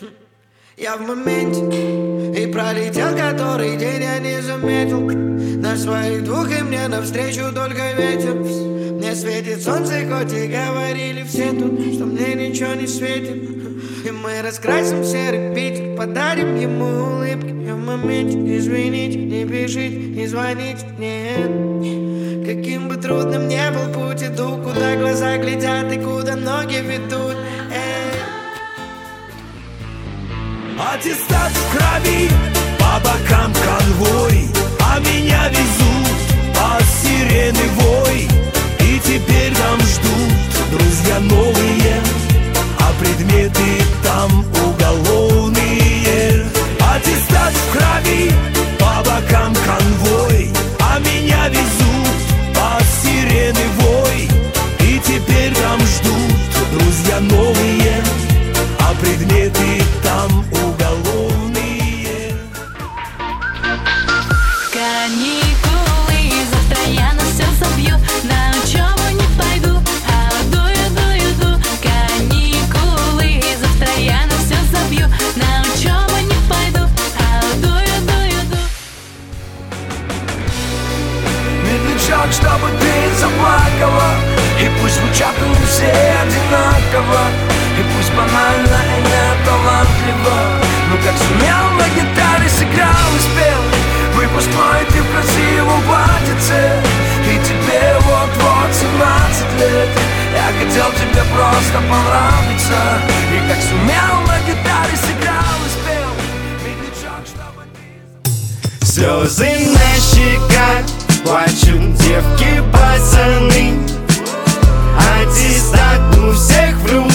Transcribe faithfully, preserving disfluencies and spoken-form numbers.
Я в моменте, и пролетел который день, я не заметил. На своих двух и мне навстречу только ветер. Мне светит солнце, хоть и говорили все тут, что мне ничего не светит. И мы раскрасим серый Питер, подарим ему улыбки. Я в моменте, извините, не пишите, не звоните, нет. Каким бы трудным ни был путь, иду, куда глаза глядят и куда ноги ведут. Аттестат в крови, по бокам конвой, а меня везут под сирены вой. И теперь там ждут друзья новые, а предметы там уголовные. Аттестат в крови, по бокам конвой, а меня везут под сирены вой. И теперь там ждут друзья новые, а предметы там уголовные. Каникулы, завтра я на все забью, на учебу не пойду, а дую, дую, ду. Каникулы, завтра я на все забью, на учебу не пойду, а дую, дую, ду. Медлячок, чтобы ты заплакала, и пусть звучат они все одинаково, и пусть банально и не талантливо, но как сумел на гитаре сыграл и спел выпускной ты в красивом платьице. И тебе вот-вот семнадцать лет. Я хотел тебе просто понравиться, и как сумел на гитаре сыграл и спел медлячок, чтобы ты... Слезы на щеках, плачут девки, пацаны. Аттестат у всех в руках.